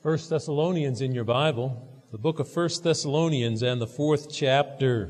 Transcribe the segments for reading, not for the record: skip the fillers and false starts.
First Thessalonians in your Bible, the book of First Thessalonians and the 4th chapter.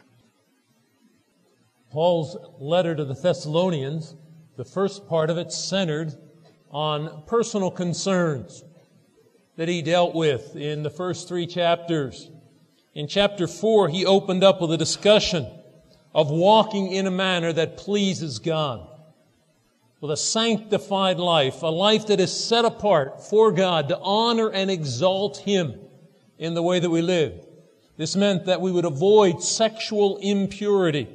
Paul's letter to the Thessalonians, the first part of it centered on personal concerns that he dealt with in the first 3 chapters. In chapter 4, he opened up with a discussion of walking in a manner that pleases God, with a sanctified life, a life that is set apart for God to honor and exalt Him in the way that we live. This meant that we would avoid sexual impurity.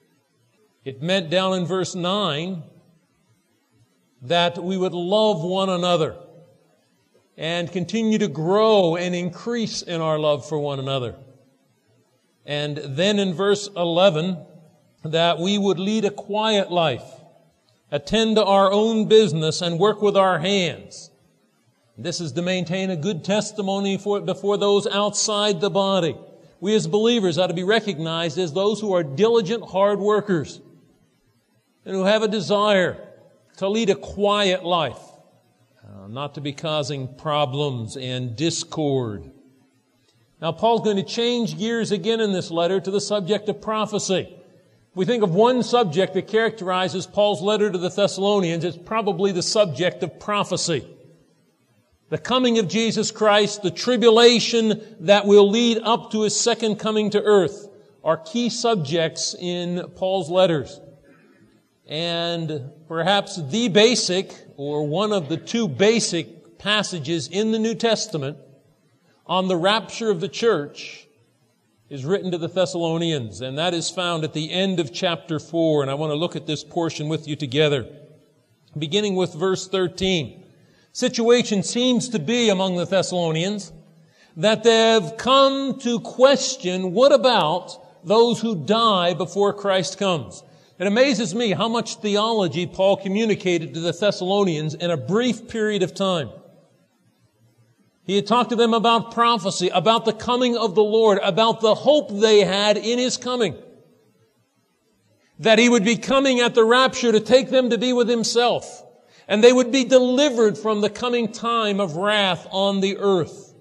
It meant down in verse 9 that we would love one another and continue to grow and increase in our love for one another. And then in verse 11, that we would lead a quiet life, attend to our own business, and work with our hands. This is to maintain a good testimony before those outside the body. We as believers ought to be recognized as those who are diligent, hard workers and who have a desire to lead a quiet life, not to be causing problems and discord. Now, Paul's going to change gears again in this letter to the subject of prophecy. We think of one subject that characterizes Paul's letter to the Thessalonians. It's probably the subject of prophecy. The coming of Jesus Christ, the tribulation that will lead up to His second coming to earth are key subjects in Paul's letters. And perhaps the basic, or one of the 2 basic passages in the New Testament on the rapture of the church is written to the Thessalonians, and that is found at the end of chapter 4, and I want to look at this portion with you together. Beginning with verse 13. Situation seems to be among the Thessalonians that they've come to question, what about those who die before Christ comes? It amazes me how much theology Paul communicated to the Thessalonians in a brief period of time. He had talked to them about prophecy, about the coming of the Lord, about the hope they had in His coming. That He would be coming at the rapture to take them to be with Himself. And they would be delivered from the coming time of wrath on the earth.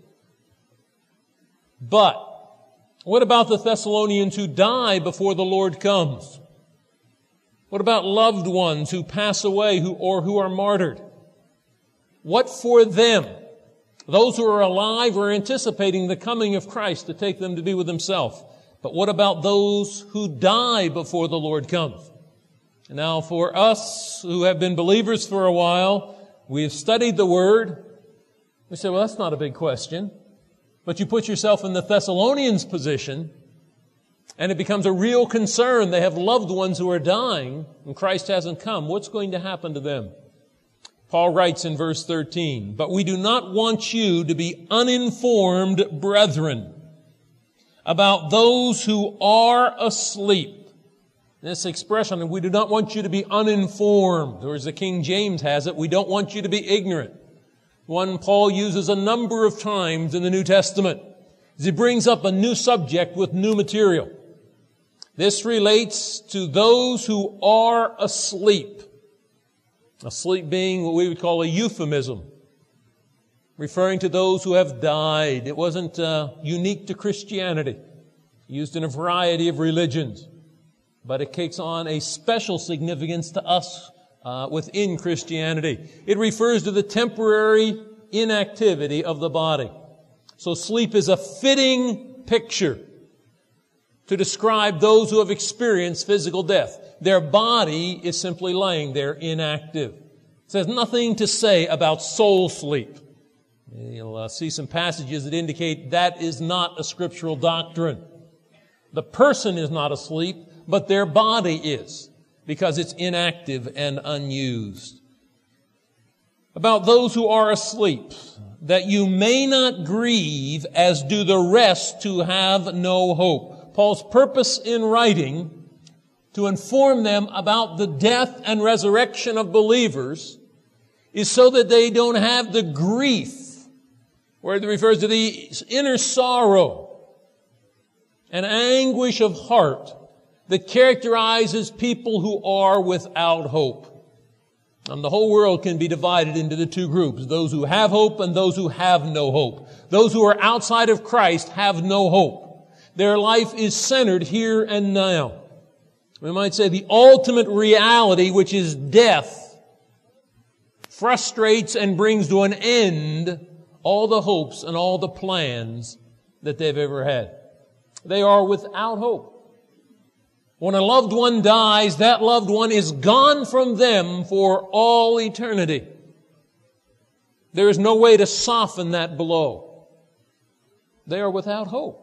But what about the Thessalonians who die before the Lord comes? What about loved ones who pass away or who are martyred? What for them? Those who are alive are anticipating the coming of Christ to take them to be with Himself. But what about those who die before the Lord comes? Now, for us who have been believers for a while, we have studied the Word. We say, well, that's not a big question. But you put yourself in the Thessalonians' position, and it becomes a real concern. They have loved ones who are dying, and Christ hasn't come. What's going to happen to them? Paul writes in verse 13, "But we do not want you to be uninformed, brethren, about those who are asleep." This expression, we do not want you to be uninformed, or as the King James has it, we don't want you to be ignorant. One Paul uses a number of times in the New Testament as he brings up a new subject with new material. This relates to those who are asleep. Asleep being what we would call a euphemism, referring to those who have died. It wasn't unique to Christianity, used in a variety of religions, but it takes on a special significance to us within Christianity. It refers to the temporary inactivity of the body. So sleep is a fitting picture to describe those who have experienced physical death. Their body is simply laying there inactive. It says nothing to say about soul sleep. You'll see some passages that indicate that is not a scriptural doctrine. The person is not asleep, but their body is, because it's inactive and unused. About those who are asleep, that you may not grieve as do the rest who have no hope. Paul's purpose in writing to inform them about the death and resurrection of believers is so that they don't have the grief, where it refers to the inner sorrow and anguish of heart that characterizes people who are without hope. And the whole world can be divided into the two groups, those who have hope and those who have no hope. Those who are outside of Christ have no hope. Their life is centered here and now. We might say the ultimate reality, which is death, frustrates and brings to an end all the hopes and all the plans that they've ever had. They are without hope. When a loved one dies, that loved one is gone from them for all eternity. There is no way to soften that blow. They are without hope.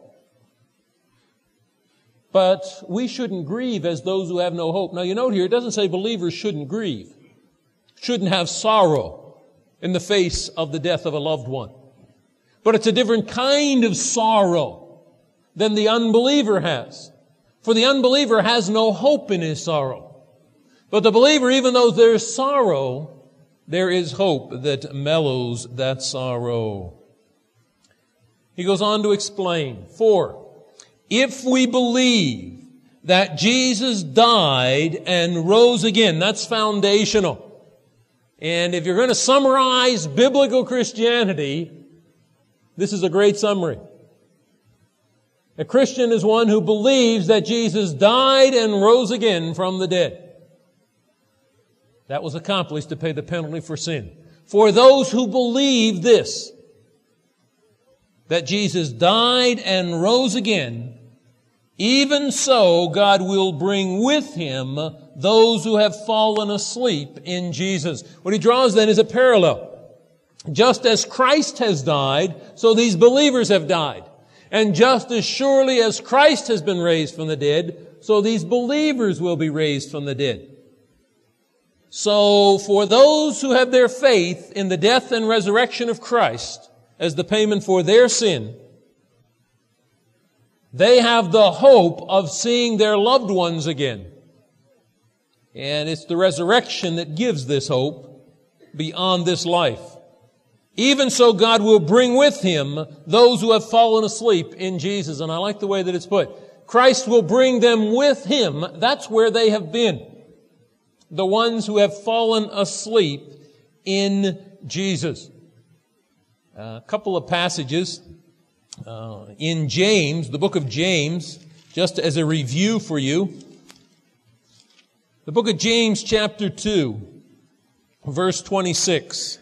But we shouldn't grieve as those who have no hope. Now you note here, it doesn't say believers shouldn't grieve, shouldn't have sorrow in the face of the death of a loved one. But it's a different kind of sorrow than the unbeliever has. For the unbeliever has no hope in his sorrow. But the believer, even though there's sorrow, there is hope that mellows that sorrow. He goes on to explain, for if we believe that Jesus died and rose again, that's foundational. And if you're going to summarize biblical Christianity, this is a great summary. A Christian is one who believes that Jesus died and rose again from the dead. That was accomplished to pay the penalty for sin. For those who believe this, that Jesus died and rose again, even so God will bring with Him those who have fallen asleep in Jesus. What he draws then is a parallel. Just as Christ has died, so these believers have died. And just as surely as Christ has been raised from the dead, so these believers will be raised from the dead. So for those who have their faith in the death and resurrection of Christ as the payment for their sin, they have the hope of seeing their loved ones again. And it's the resurrection that gives this hope beyond this life. Even so, God will bring with Him those who have fallen asleep in Jesus. And I like the way that it's put. Christ will bring them with Him. That's where they have been. The ones who have fallen asleep in Jesus. A couple of passages in James, the book of James, just as a review for you. The book of James, chapter 2, verse 26.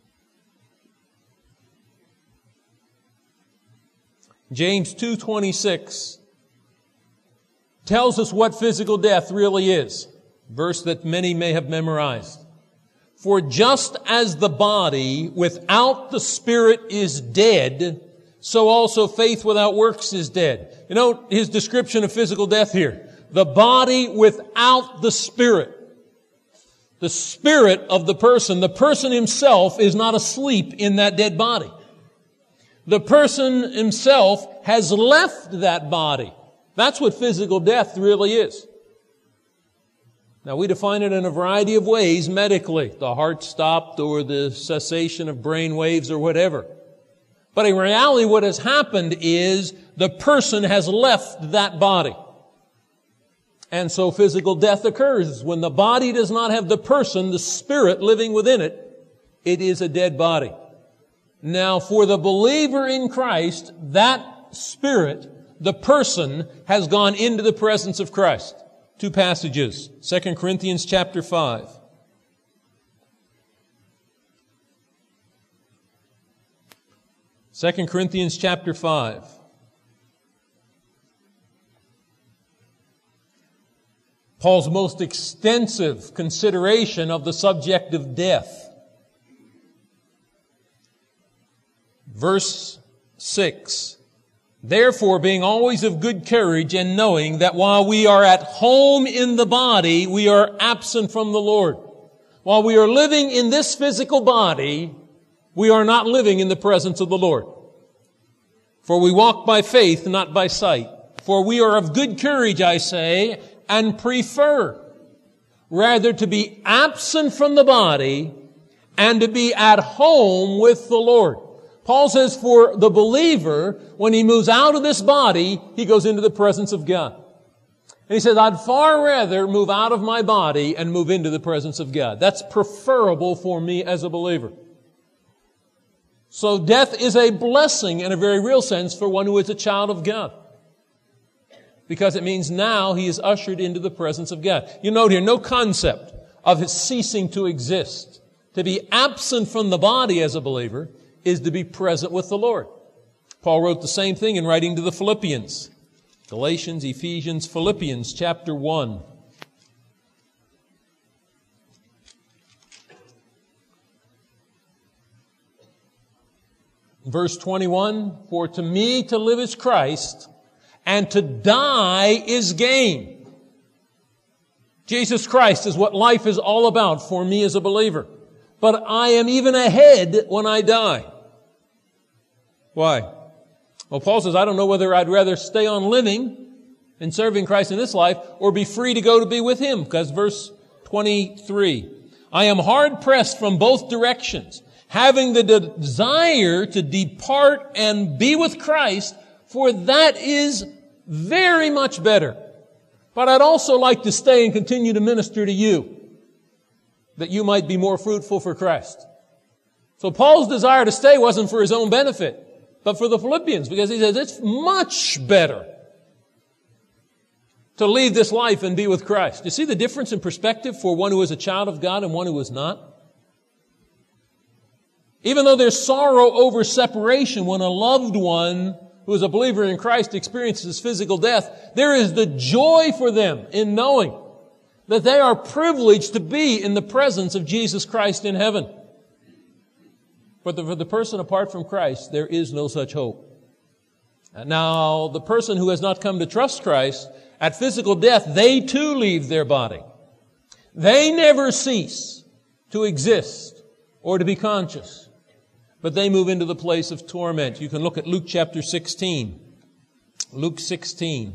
James 2:26 tells us what physical death really is. Verse that many may have memorized. For just as the body without the spirit is dead, so also faith without works is dead. You know his description of physical death here. The body without the spirit. The spirit of the person himself is not asleep in that dead body. The person himself has left that body. That's what physical death really is. Now, we define it in a variety of ways medically. The heart stopped or the cessation of brain waves or whatever. But in reality, what has happened is the person has left that body. And so physical death occurs. When the body does not have the person, the spirit living within it, it is a dead body. Now, for the believer in Christ, that spirit, the person, has gone into the presence of Christ. Two passages. 2 Corinthians chapter 5. Second Corinthians chapter 5. Paul's most extensive consideration of the subject of death. Verse 6. Therefore, being always of good courage and knowing that while we are at home in the body, we are absent from the Lord. While we are living in this physical body, we are not living in the presence of the Lord. For we walk by faith, not by sight. For we are of good courage, I say, and prefer rather to be absent from the body and to be at home with the Lord. Paul says for the believer, when he moves out of this body, he goes into the presence of God. And he says, I'd far rather move out of my body and move into the presence of God. That's preferable for me as a believer. So death is a blessing in a very real sense for one who is a child of God. Because it means now he is ushered into the presence of God. You note here, no concept of his ceasing to exist. To be absent from the body as a believer is to be present with the Lord. Paul wrote the same thing in writing to the Philippians. Galatians, Ephesians, Philippians, chapter 1. Verse 21, for to me to live is Christ, and to die is gain. Jesus Christ is what life is all about for me as a believer. But I am even ahead when I die. Why? Well, Paul says, I don't know whether I'd rather stay on living and serving Christ in this life or be free to go to be with Him. Because verse 23, I am hard pressed from both directions, having the desire to depart and be with Christ, for that is very much better. But I'd also like to stay and continue to minister to you, that you might be more fruitful for Christ. So Paul's desire to stay wasn't for his own benefit, but for the Philippians, because he says it's much better to leave this life and be with Christ. You see the difference in perspective for one who is a child of God and one who is not? Even though there's sorrow over separation when a loved one who is a believer in Christ experiences physical death, there is the joy for them in knowing that they are privileged to be in the presence of Jesus Christ in heaven. But for the person apart from Christ, there is no such hope. Now, the person who has not come to trust Christ, at physical death, they too leave their body. They never cease to exist or to be conscious, but they move into the place of torment. You can look at Luke chapter 16. Luke 16.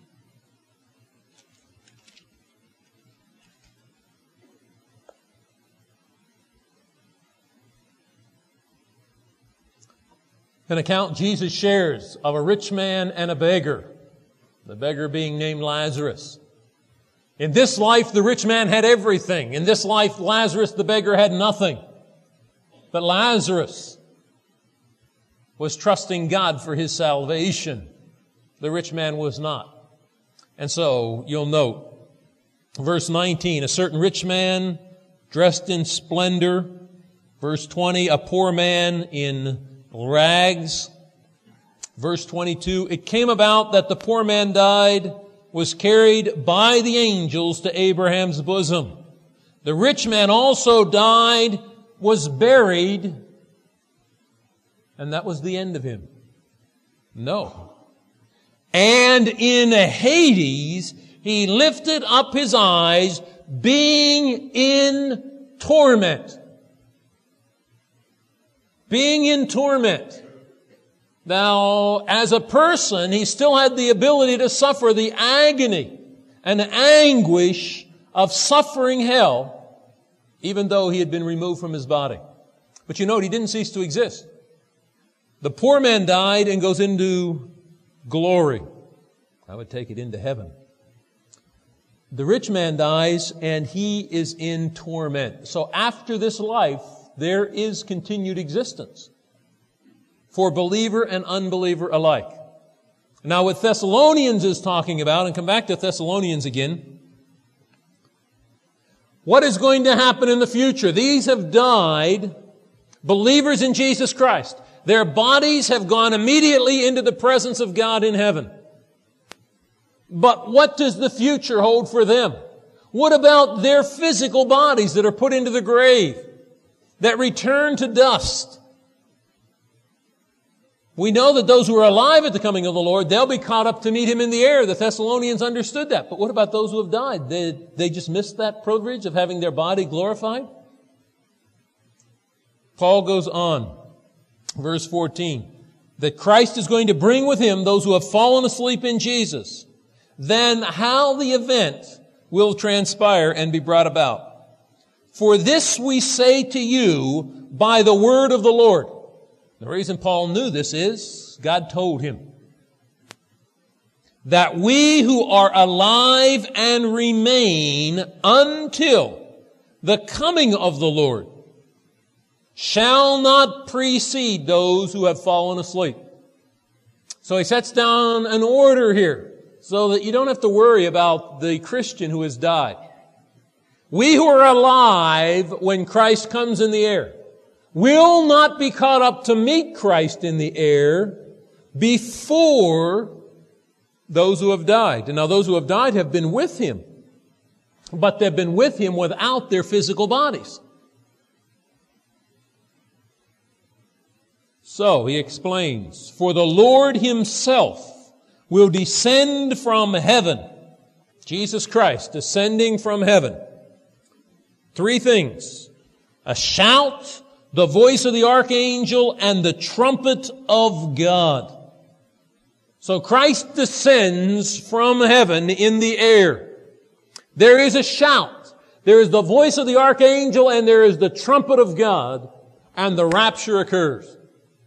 An account Jesus shares of a rich man and a beggar, the beggar being named Lazarus. In this life, the rich man had everything. In this life, Lazarus, the beggar, had nothing. But Lazarus was trusting God for his salvation. The rich man was not. And so, you'll note, verse 19, a certain rich man dressed in splendor. Verse 20, a poor man in rags. Verse 22, it came about that the poor man died, was carried by the angels to Abraham's bosom. The rich man also died, was buried, and that was the end of him. No. And in Hades, he lifted up his eyes, being in torment. Being in torment. Now, as a person, he still had the ability to suffer the agony and anguish of suffering hell, even though he had been removed from his body. But you note, he didn't cease to exist. The poor man died and goes into glory. I would take it into heaven. The rich man dies and he is in torment. So after this life, there is continued existence for believer and unbeliever alike. Now what Thessalonians is talking about, and come back to Thessalonians again, what is going to happen in the future? These have died, believers in Jesus Christ. Their bodies have gone immediately into the presence of God in heaven. But what does the future hold for them? What about their physical bodies that are put into the grave, that return to dust? We know that those who are alive at the coming of the Lord, they'll be caught up to meet Him in the air. The Thessalonians understood that. But what about those who have died? They just missed that privilege of having their body glorified? Paul goes on, verse 14, that Christ is going to bring with Him those who have fallen asleep in Jesus. Then how the event will transpire and be brought about. For this we say to you by the word of the Lord. The reason Paul knew this is God told him. that we who are alive and remain until the coming of the Lord shall not precede those who have fallen asleep. So he sets down an order here so that you don't have to worry about the Christian who has died. We who are alive when Christ comes in the air will not be caught up to meet Christ in the air before those who have died. And now those who have died have been with Him, but they've been with Him without their physical bodies. So he explains, for the Lord Himself will descend from heaven. Jesus Christ descending from heaven. Three things: a shout, the voice of the archangel, and the trumpet of God. So Christ descends from heaven in the air. There is a shout. There is the voice of the archangel, and there is the trumpet of God, and the rapture occurs.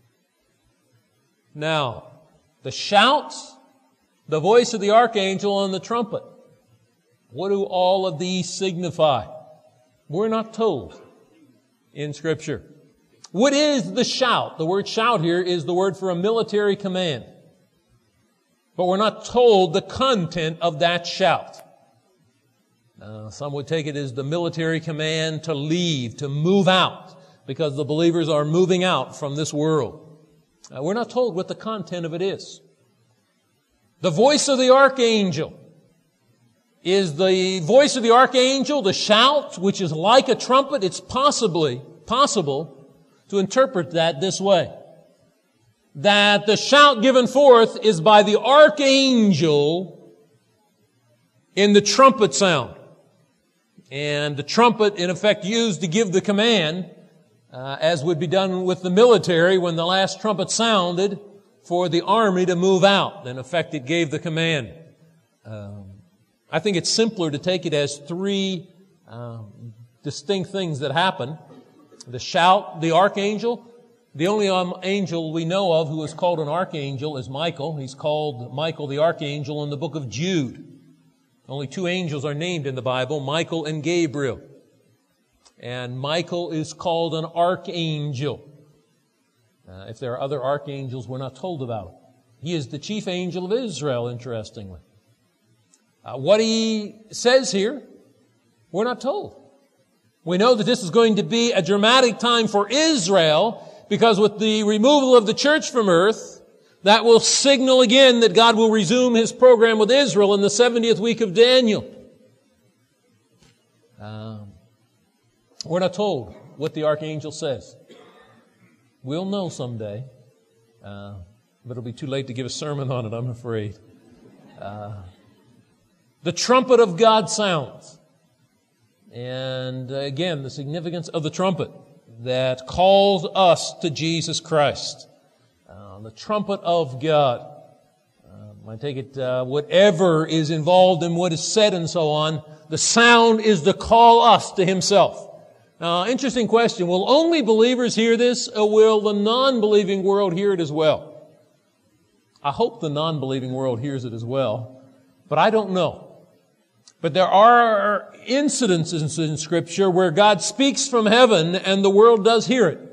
Now, the shouts, the voice of the archangel, and the trumpet. What do all of these signify? We're not told in Scripture. What is the shout? The word shout here is the word for a military command. But we're not told the content of that shout. Some would take it as the military command to leave, to move out, because the believers are moving out from this world. We're not told what the content of it is. The voice of the archangel. Is the voice of the archangel the shout, which is like a trumpet? It's possible to interpret that this way. That the shout given forth is by the archangel in the trumpet sound. And the trumpet, in effect, used to give the command, as would be done with the military when the last trumpet sounded for the army to move out. In effect, it gave the command. I think it's simpler to take it as three distinct things that happen. The shout, the archangel. The only angel we know of who is called an archangel is Michael. He's called Michael the archangel in the book of Jude. Only two angels are named in the Bible, Michael and Gabriel. And Michael is called an archangel. If there are other archangels, we're not told about it. He is the chief angel of Israel, interestingly. What he says here, we're not told. We know that this is going to be a dramatic time for Israel, because with the removal of the church from earth, that will signal again that God will resume His program with Israel in the 70th week of Daniel. We're not told what the archangel says. We'll know someday, but it'll be too late to give a sermon on it, I'm afraid. The trumpet of God sounds. And again, the significance of the trumpet that calls us to Jesus Christ. The trumpet of God. I take it, whatever is involved in what is said and so on, the sound is to call us to Himself. Now, interesting question. Will only believers hear this, or will the non-believing world hear it as well? I hope the non-believing world hears it as well, but I don't know. But there are incidences in Scripture where God speaks from heaven and the world does hear it.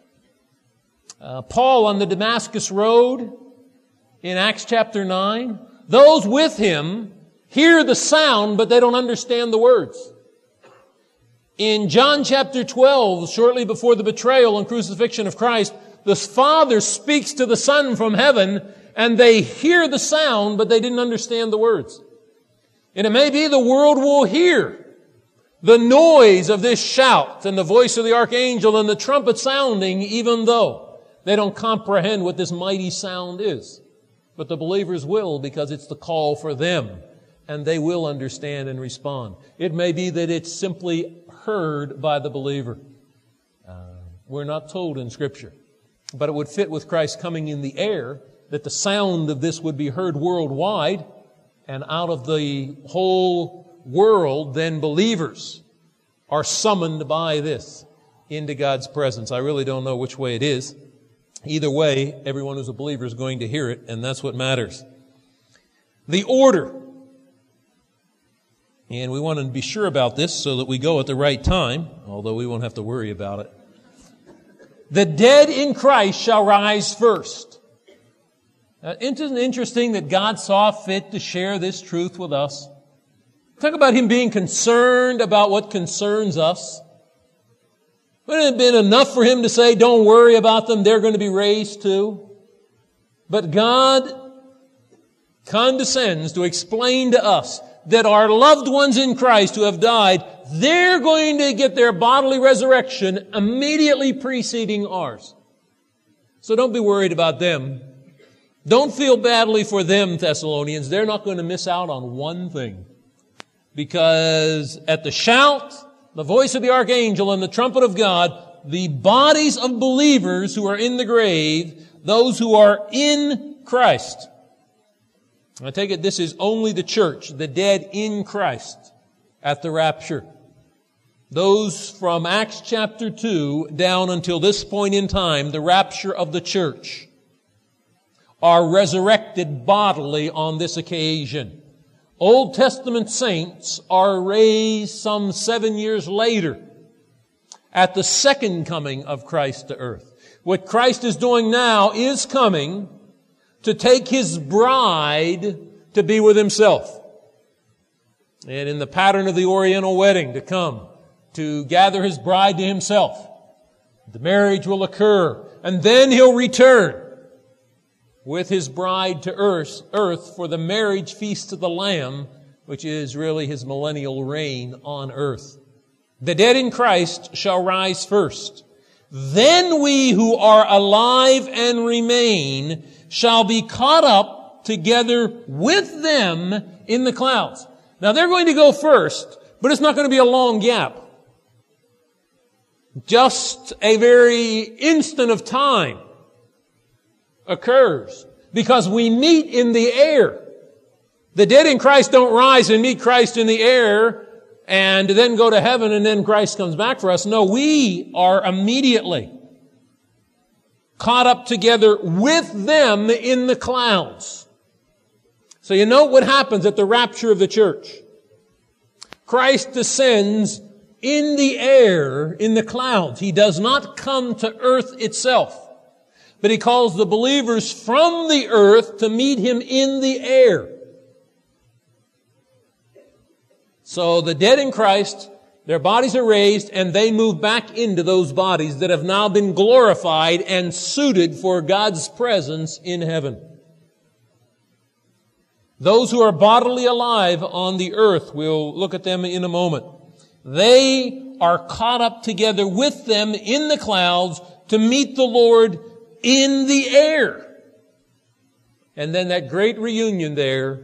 Paul on the Damascus Road in Acts chapter 9, those with him hear the sound, but they don't understand the words. In John chapter 12, shortly before the betrayal and crucifixion of Christ, the Father speaks to the Son from heaven, and they hear the sound, but they didn't understand the words. And it may be the world will hear the noise of this shout and the voice of the archangel and the trumpet sounding, even though they don't comprehend what this mighty sound is. But the believers will, because it's the call for them, and they will understand and respond. It may be that it's simply heard by the believer. We're not told in Scripture. But it would fit with Christ coming in the air that the sound of this would be heard worldwide, and out of the whole world, then believers are summoned by this into God's presence. I really don't know which way it is. Either way, everyone who's a believer is going to hear it, and that's what matters. the order. And we want to be sure about this so that we go at the right time, although we won't have to worry about it. The dead in Christ shall rise first. Isn't it interesting that God saw fit to share this truth with us? Talk about Him being concerned about what concerns us. Wouldn't it have been enough for Him to say, don't worry about them, they're going to be raised too? But God condescends to explain to us that our loved ones in Christ who have died, they're going to get their bodily resurrection immediately preceding ours. So don't be worried about them. Don't feel badly for them, Thessalonians. They're not going to miss out on one thing. Because at the shout, the voice of the archangel, and the trumpet of God, the bodies of believers who are in the grave, those who are in Christ. I take it this is only the church, the dead in Christ, at the rapture. Those from Acts chapter 2 down until this point in time, the rapture of the church, are resurrected bodily on this occasion. Old Testament saints are raised some 7 years later at the second coming of Christ to earth. What Christ is doing now is coming to take His bride to be with Himself. And in the pattern of the Oriental wedding, to come to gather His bride to Himself. The marriage will occur, and then He'll return with His bride to earth for the marriage feast of the Lamb, which is really His millennial reign on earth. The dead in Christ shall rise first. Then we who are alive and remain shall be caught up together with them in the clouds. Now they're going to go first, but it's not going to be a long gap. Just a very instant of time occurs because we meet in the air. The dead in Christ don't rise and meet Christ in the air and then go to heaven and then Christ comes back for us. No, we are immediately caught up together with them in the clouds. So you know what happens at the rapture of the church. Christ descends in the air, in the clouds. He does not come to earth itself, but He calls the believers from the earth to meet Him in the air. So the dead in Christ, their bodies are raised, and they move back into those bodies that have now been glorified and suited for God's presence in heaven. Those who are bodily alive on the earth, we'll look at them in a moment. They are caught up together with them in the clouds to meet the Lord in the air. And then that great reunion there,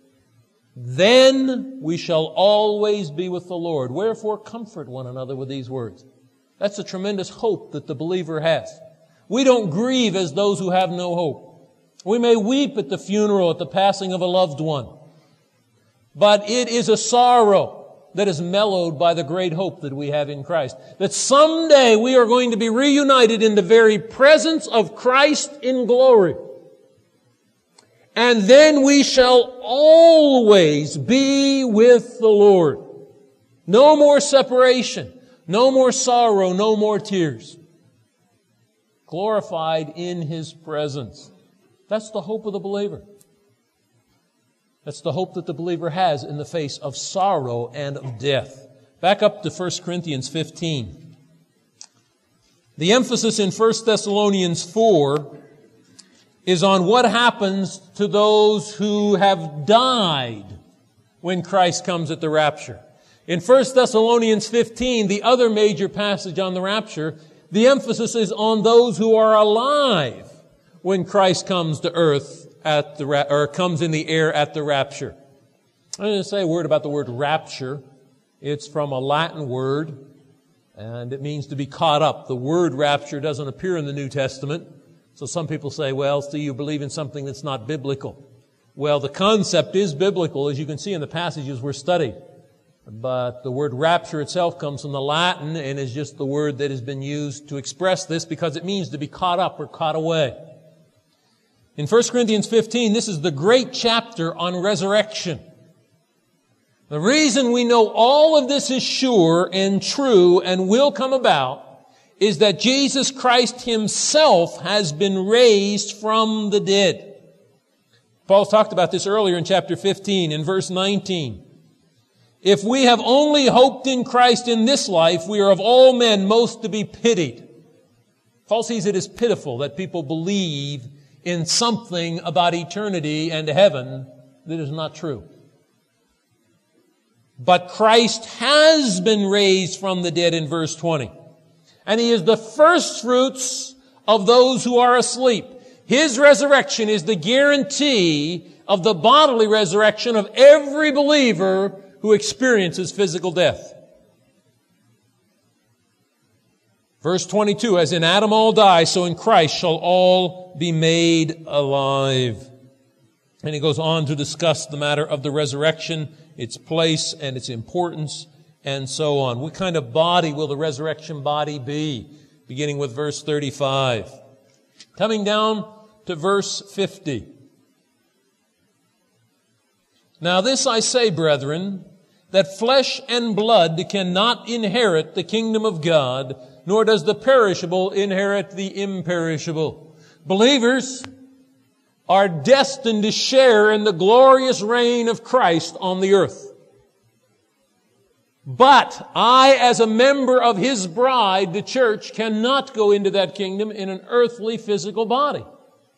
then we shall always be with the Lord. Wherefore comfort one another with these words. That's a tremendous hope that the believer has. We don't grieve as those who have no hope. We may weep at the funeral, at the passing of a loved one. But it is a sorrow that is mellowed by the great hope that we have in Christ. That someday we are going to be reunited in the very presence of Christ in glory. And then we shall always be with the Lord. No more separation, no more sorrow, no more tears. Glorified in His presence. That's the hope of the believer. That's the hope that the believer has in the face of sorrow and of death. Back up to 1 Corinthians 15. The emphasis in 1 Thessalonians 4 is on what happens to those who have died when Christ comes at the rapture. In 1 Thessalonians 15, the other major passage on the rapture, the emphasis is on those who are alive when Christ comes to earth comes in the air at the rapture. I'm going to say a word about the word rapture. It's from a Latin word, and it means to be caught up. The word rapture doesn't appear in the New Testament. So some people say, well, so you believe in something that's not biblical. Well, the concept is biblical, as you can see in the passages we're studying. But the word rapture itself comes from the Latin and is just the word that has been used to express this because it means to be caught up or caught away. In 1 Corinthians 15, this is the great chapter on resurrection. The reason we know all of this is sure and true and will come about is that Jesus Christ Himself has been raised from the dead. Paul talked about this earlier in chapter 15, in verse 19. If we have only hoped in Christ in this life, we are of all men most to be pitied. Paul sees it as pitiful that people believe in something about eternity and heaven that is not true. But Christ has been raised from the dead in verse 20. And He is the first fruits of those who are asleep. His resurrection is the guarantee of the bodily resurrection of every believer who experiences physical death. Verse 22, as in Adam all die, so in Christ shall all be made alive. And he goes on to discuss the matter of the resurrection, its place and its importance, and so on. What kind of body will the resurrection body be? Beginning with verse 35. Coming down to verse 50. Now this I say, brethren, that flesh and blood cannot inherit the kingdom of God, nor does the perishable inherit the imperishable. Believers are destined to share in the glorious reign of Christ on the earth. But I, as a member of His bride, the church, cannot go into that kingdom in an earthly physical body.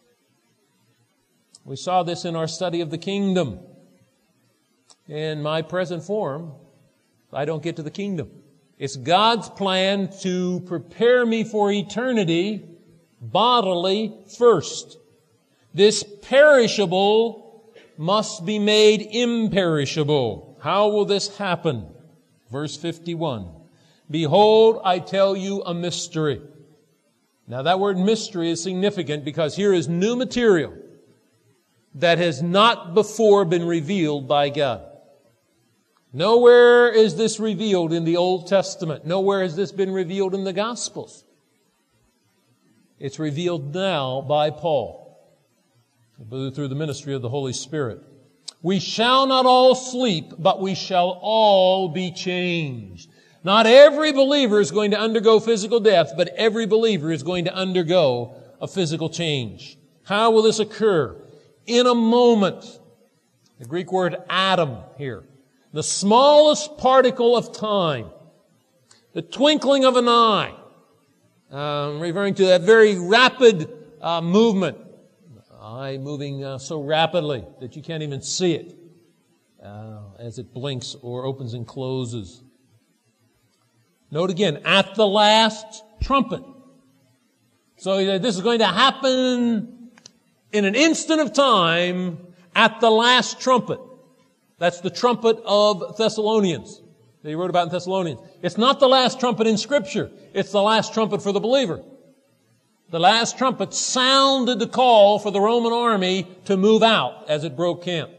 We saw this in our study of the kingdom. In my present form, I don't get to the kingdom. It's God's plan to prepare me for eternity bodily first. This perishable must be made imperishable. How will this happen? Verse 51. Behold, I tell you a mystery. Now that word mystery is significant because here is new material that has not before been revealed by God. Nowhere is this revealed in the Old Testament. Nowhere has this been revealed in the Gospels. It's revealed now by Paul through the ministry of the Holy Spirit. We shall not all sleep, but we shall all be changed. Not every believer is going to undergo physical death, but every believer is going to undergo a physical change. How will this occur? In a moment. The Greek word atom here. The smallest particle of time. The twinkling of an eye. Referring to that very rapid movement. Eye moving so rapidly that you can't even see it as it blinks or opens and closes. Note again, at the last trumpet. So this is going to happen in an instant of time at the last trumpet. That's the trumpet of Thessalonians that he wrote about in Thessalonians. It's not the last trumpet in Scripture. It's the last trumpet for the believer. The last trumpet sounded the call for the Roman army to move out as it broke camp.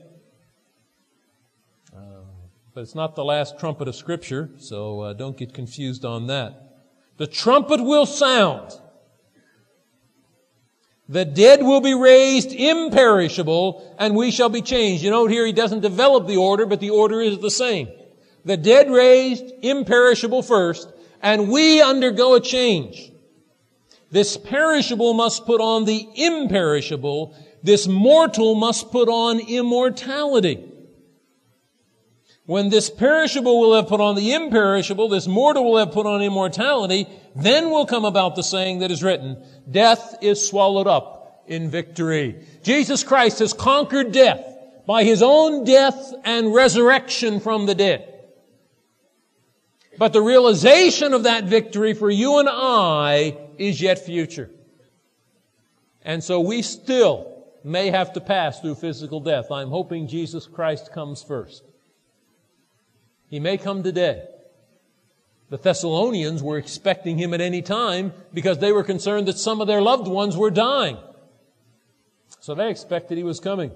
But it's not the last trumpet of Scripture, so don't get confused on that. The trumpet will sound. The dead will be raised imperishable, and we shall be changed. You note here he doesn't develop the order, but the order is the same. The dead raised imperishable first, and we undergo a change. This perishable must put on the imperishable. This mortal must put on immortality. When this perishable will have put on the imperishable, this mortal will have put on immortality, then will come about the saying that is written, death is swallowed up in victory. Jesus Christ has conquered death by His own death and resurrection from the dead. But the realization of that victory for you and I is yet future. And so we still may have to pass through physical death. I'm hoping Jesus Christ comes first. He may come today. The Thessalonians were expecting Him at any time because they were concerned that some of their loved ones were dying. So they expected He was coming.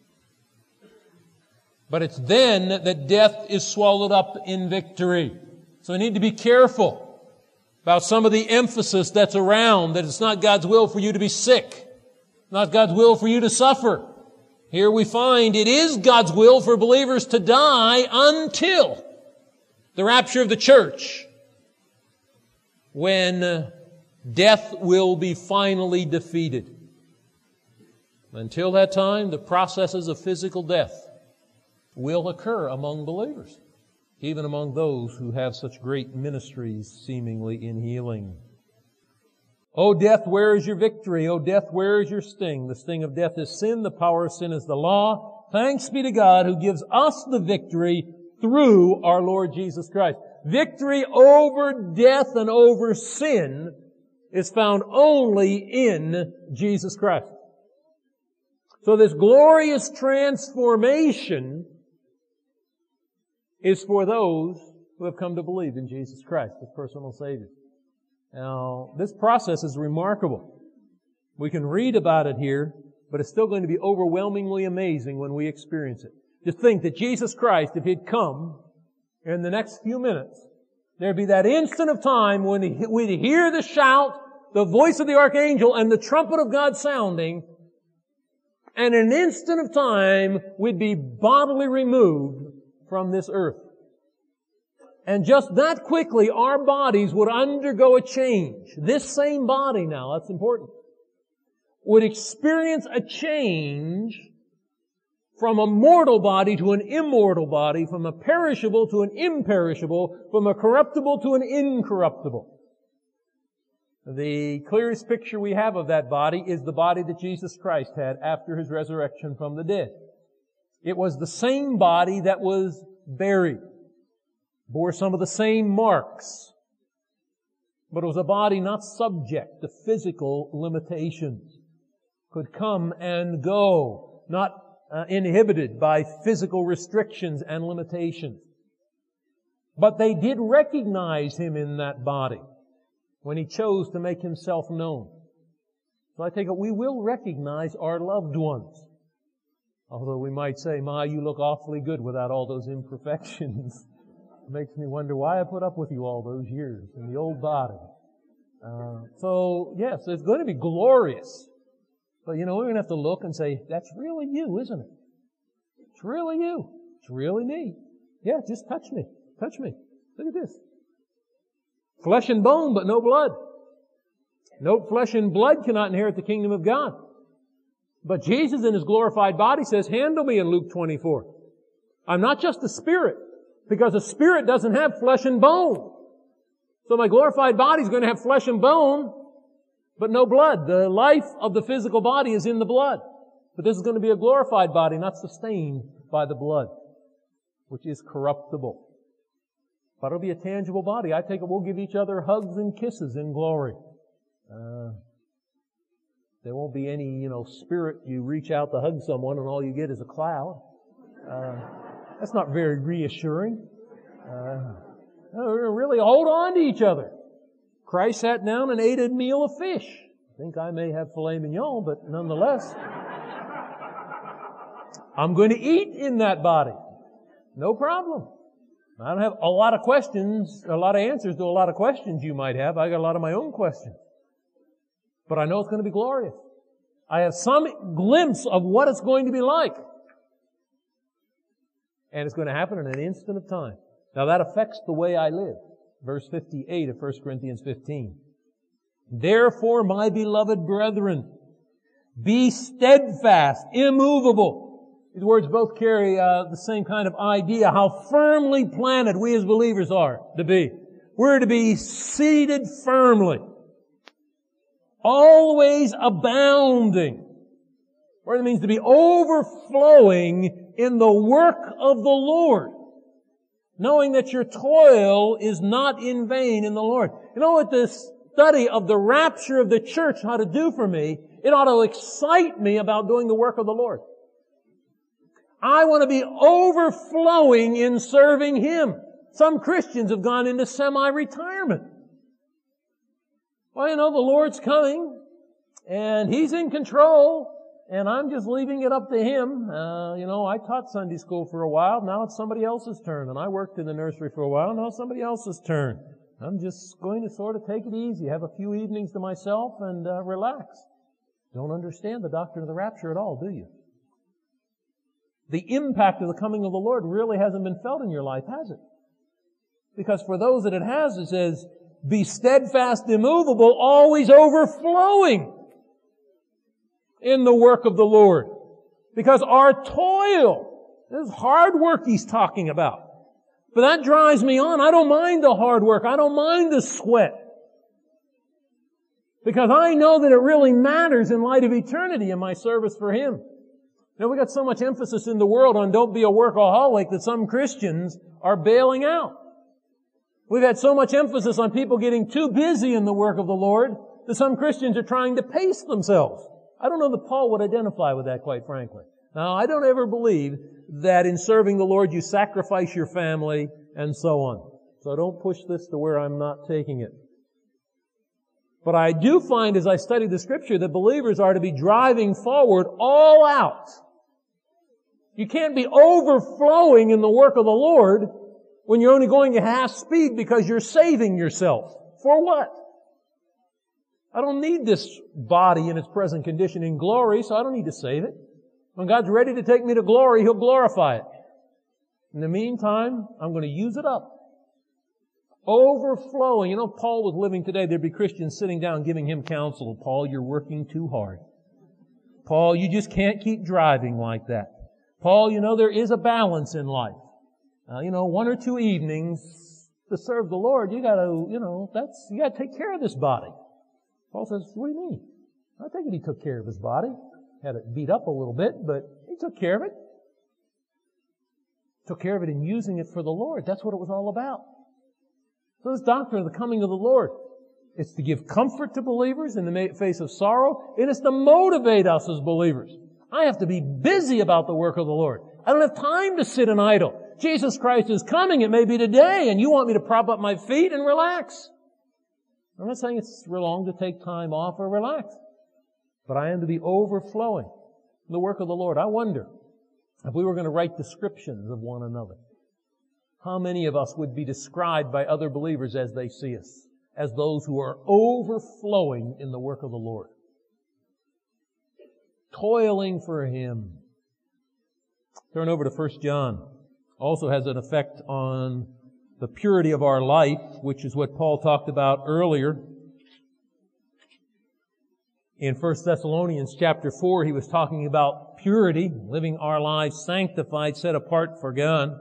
But it's then that death is swallowed up in victory. So we need to be careful about some of the emphasis that's around, that it's not God's will for you to be sick. Not God's will for you to suffer. Here we find it is God's will for believers to die until the rapture of the church, when death will be finally defeated. Until that time, the processes of physical death will occur among believers, even among those who have such great ministries seemingly in healing. O death, where is your victory? O death, where is your sting? The sting of death is sin. The power of sin is the law. Thanks be to God who gives us the victory through our Lord Jesus Christ. Victory over death and over sin is found only in Jesus Christ. So this glorious transformation is for those who have come to believe in Jesus Christ as personal Savior. Now, this process is remarkable. We can read about it here, but it's still going to be overwhelmingly amazing when we experience it. Just think that Jesus Christ, if He'd come in the next few minutes, there'd be that instant of time when we'd hear the shout, the voice of the archangel, and the trumpet of God sounding, and in an instant of time, we'd be bodily removed from this earth. And just that quickly, our bodies would undergo a change. This same body now, that's important, would experience a change from a mortal body to an immortal body, from a perishable to an imperishable, from a corruptible to an incorruptible. The clearest picture we have of that body is the body that Jesus Christ had after His resurrection from the dead. It was the same body that was buried, bore some of the same marks, but it was a body not subject to physical limitations, could come and go, not inhibited by physical restrictions and limitations. But they did recognize Him in that body when He chose to make Himself known. So I take it we will recognize our loved ones. Although we might say, "Ma, you look awfully good without all those imperfections." It makes me wonder why I put up with you all those years in the old body. So, yes, it's going to be glorious. But, we're going to have to look and say, that's really you, isn't it? It's really you. It's really me. Yeah, just touch me. Touch me. Look at this. Flesh and bone, but no blood. No flesh and blood cannot inherit the kingdom of God. But Jesus in His glorified body says, handle me in Luke 24. I'm not just a spirit, because a spirit doesn't have flesh and bone. So my glorified body is going to have flesh and bone, but no blood. The life of the physical body is in the blood. But this is going to be a glorified body, not sustained by the blood, which is corruptible. But it'll be a tangible body. I take it we'll give each other hugs and kisses in glory. There won't be any, spirit you reach out to hug someone and all you get is a cloud. That's not very reassuring. Really hold on to each other. Christ sat down and ate a meal of fish. I think I may have filet mignon, but nonetheless, I'm going to eat in that body. No problem. I don't have a lot of questions, a lot of answers to a lot of questions you might have. I got a lot of my own questions. But I know it's going to be glorious. I have some glimpse of what it's going to be like. And it's going to happen in an instant of time. Now that affects the way I live. Verse 58 of 1 Corinthians 15. Therefore, my beloved brethren, be steadfast, immovable. These words both carry the same kind of idea, how firmly planted we as believers are to be. We're to be seated firmly. Always abounding. Or it means to be overflowing in the work of the Lord. Knowing that your toil is not in vain in the Lord. You know what this study of the rapture of the church ought to do for me? It ought to excite me about doing the work of the Lord. I want to be overflowing in serving Him. Some Christians have gone into semi-retirement. Well, the Lord's coming, and He's in control, and I'm just leaving it up to Him. I taught Sunday school for a while, now it's somebody else's turn, and I worked in the nursery for a while, now it's somebody else's turn. I'm just going to sort of take it easy, have a few evenings to myself, and relax. Don't understand the doctrine of the rapture at all, do you? The impact of the coming of the Lord really hasn't been felt in your life, has it? Because for those that it has, it says, be steadfast, immovable, always overflowing in the work of the Lord. Because our toil, this is hard work he's talking about. But that drives me on. I don't mind the hard work. I don't mind the sweat. Because I know that it really matters in light of eternity in my service for Him. Now, we got so much emphasis in the world on don't be a workaholic that some Christians are bailing out. We've had so much emphasis on people getting too busy in the work of the Lord that some Christians are trying to pace themselves. I don't know that Paul would identify with that, quite frankly. Now, I don't ever believe that in serving the Lord you sacrifice your family and so on. So don't push this to where I'm not taking it. But I do find as I study the Scripture that believers are to be driving forward all out. You can't be overflowing in the work of the Lord when you're only going at half speed because you're saving yourself. For what? I don't need this body in its present condition in glory, so I don't need to save it. When God's ready to take me to glory, He'll glorify it. In the meantime, I'm going to use it up. Overflowing. You know, if Paul was living today, there'd be Christians sitting down giving him counsel. Paul, you're working too hard. Paul, you just can't keep driving like that. Paul, you know, there is a balance in life. You know, 1 or 2 evenings to serve the Lord, you gotta take care of this body. Paul says, what do you mean? I think he took care of his body. Had it beat up a little bit, but he took care of it. Took care of it in using it for the Lord. That's what it was all about. So this doctrine of the coming of the Lord, it's to give comfort to believers in the face of sorrow, and it's to motivate us as believers. I have to be busy about the work of the Lord. I don't have time to sit and idle. Jesus Christ is coming. It may be today, and you want me to prop up my feet and relax. I'm not saying it's wrong to take time off or relax, but I am to be overflowing in the work of the Lord. I wonder if we were going to write descriptions of one another, how many of us would be described by other believers as they see us, as those who are overflowing in the work of the Lord, toiling for Him. Turn over to 1 John. Also has an effect on the purity of our life, which is what Paul talked about earlier. In 1 Thessalonians chapter 4, he was talking about purity, living our lives sanctified, set apart for God.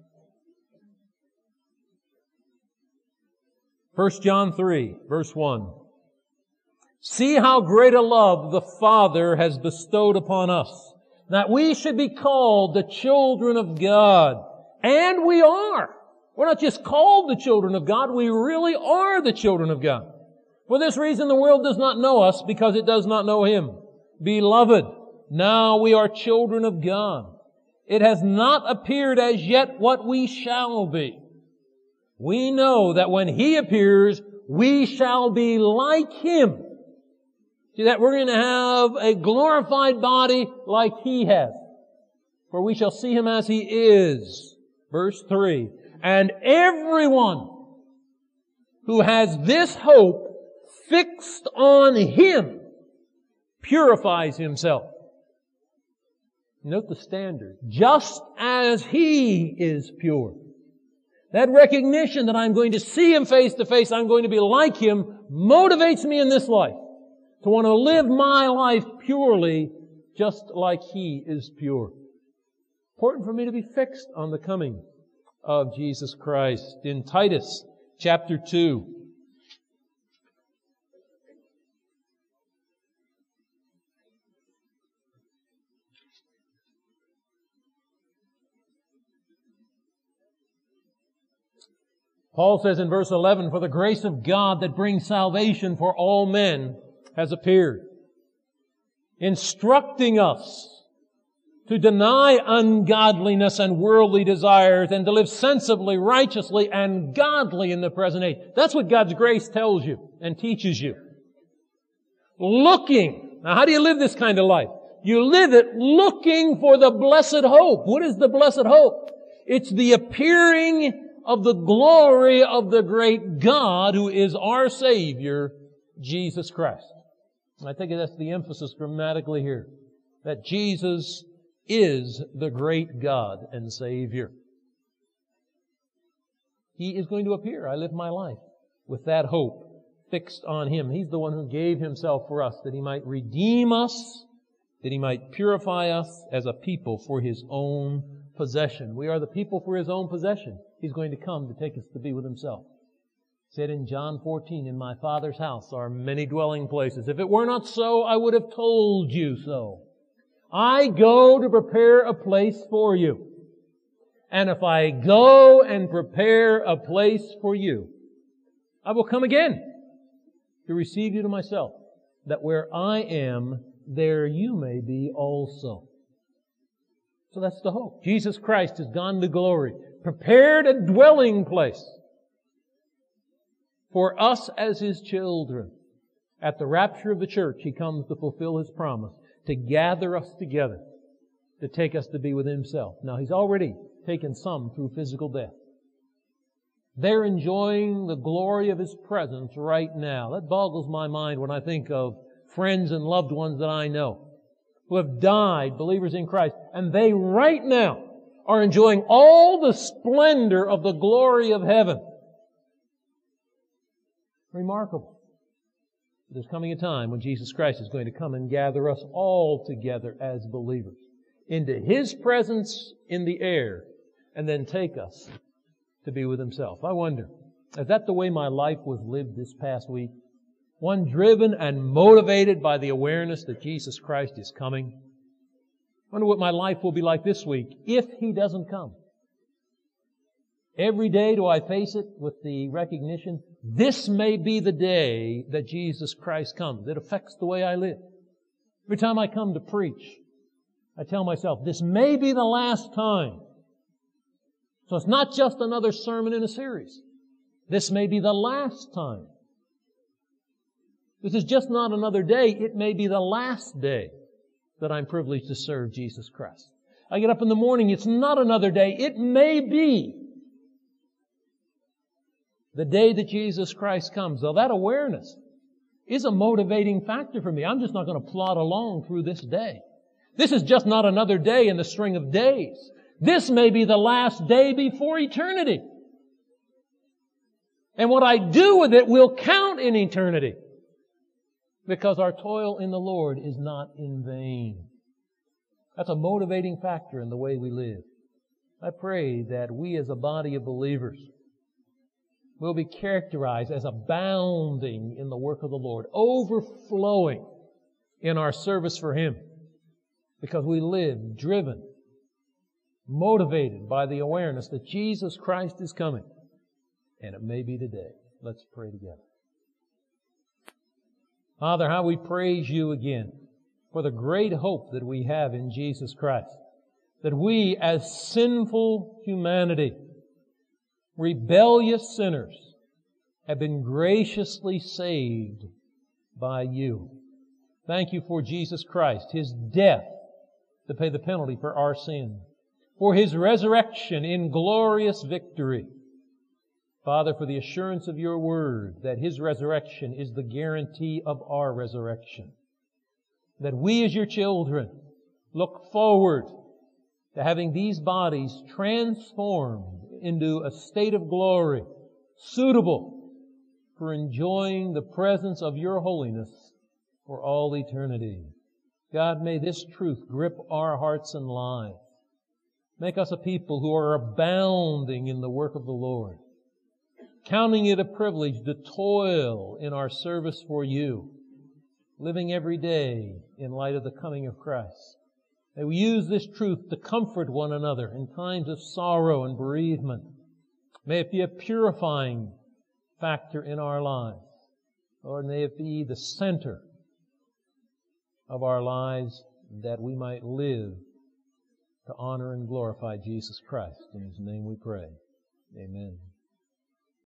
1 John 3, verse 1. See how great a love the Father has bestowed upon us, that we should be called the children of God. And we are. We're not just called the children of God, we really are the children of God. For this reason the world does not know us, because it does not know Him. Beloved, now we are children of God. It has not appeared as yet what we shall be. We know that when He appears, we shall be like Him. See that we're going to have a glorified body like He has. For we shall see Him as He is. Verse 3. And everyone who has this hope fixed on Him purifies himself. Note the standard. Just as He is pure. That recognition that I'm going to see Him face to face, I'm going to be like Him, motivates me in this life to want to live my life purely just like He is pure. Important for me to be fixed on the coming of Jesus Christ. In Titus chapter 2, Paul says in verse 11, for the grace of God that brings salvation for all men has appeared, instructing us to deny ungodliness and worldly desires and to live sensibly, righteously, and godly in the present age. That's what God's grace tells you and teaches you. Looking. Now, how do you live this kind of life? You live it looking for the blessed hope. What is the blessed hope? It's the appearing of the glory of the great God who is our Savior, Jesus Christ. I think that's the emphasis grammatically here, that Jesus is the great God and Savior. He is going to appear. I live my life with that hope fixed on Him. He's the one who gave Himself for us, that He might redeem us, that He might purify us as a people for His own possession. We are the people for His own possession. He's going to come to take us to be with Himself. He said in John 14, "In my Father's house are many dwelling places. If it were not so, I would have told you so. I go to prepare a place for you. And if I go and prepare a place for you, I will come again to receive you to myself, that where I am, there you may be also." So that's the hope. Jesus Christ has gone to glory, prepared a dwelling place for us as His children. At the rapture of the church, He comes to fulfill His promise, to gather us together, to take us to be with Himself. Now, He's already taken some through physical death. They're enjoying the glory of His presence right now. That boggles my mind when I think of friends and loved ones that I know who have died, believers in Christ, and they right now are enjoying all the splendor of the glory of heaven. Remarkable. There's coming a time when Jesus Christ is going to come and gather us all together as believers into His presence in the air, and then take us to be with Himself. I wonder, is that the way my life was lived this past week? One driven and motivated by the awareness that Jesus Christ is coming. I wonder what my life will be like this week if He doesn't come. Every day do I face it with the recognition, this may be the day that Jesus Christ comes. It affects the way I live. Every time I come to preach, I tell myself, this may be the last time. So it's not just another sermon in a series. This may be the last time. This is just not another day. It may be the last day that I'm privileged to serve Jesus Christ. I get up in the morning. It's not another day. It may be the day that Jesus Christ comes. So that awareness is a motivating factor for me. I'm just not going to plod along through this day. This is just not another day in the string of days. This may be the last day before eternity. And what I do with it will count in eternity, because our toil in the Lord is not in vain. That's a motivating factor in the way we live. I pray that we as a body of believers will be characterized as abounding in the work of the Lord, overflowing in our service for Him, because we live driven, motivated by the awareness that Jesus Christ is coming. And it may be today. Let's pray together. Father, how we praise You again for the great hope that we have in Jesus Christ. That we as sinful humanity, rebellious sinners, have been graciously saved by You. Thank You for Jesus Christ, His death to pay the penalty for our sin, for His resurrection in glorious victory. Father, for the assurance of Your word that His resurrection is the guarantee of our resurrection. That we as Your children look forward to having these bodies transformed into a state of glory suitable for enjoying the presence of Your holiness for all eternity. God, may this truth grip our hearts and lives. Make us a people who are abounding in the work of the Lord, counting it a privilege to toil in our service for You, living every day in light of the coming of Christ. May we use this truth to comfort one another in times of sorrow and bereavement. May it be a purifying factor in our lives. Lord, may it be the center of our lives, that we might live to honor and glorify Jesus Christ. In His name we pray. Amen.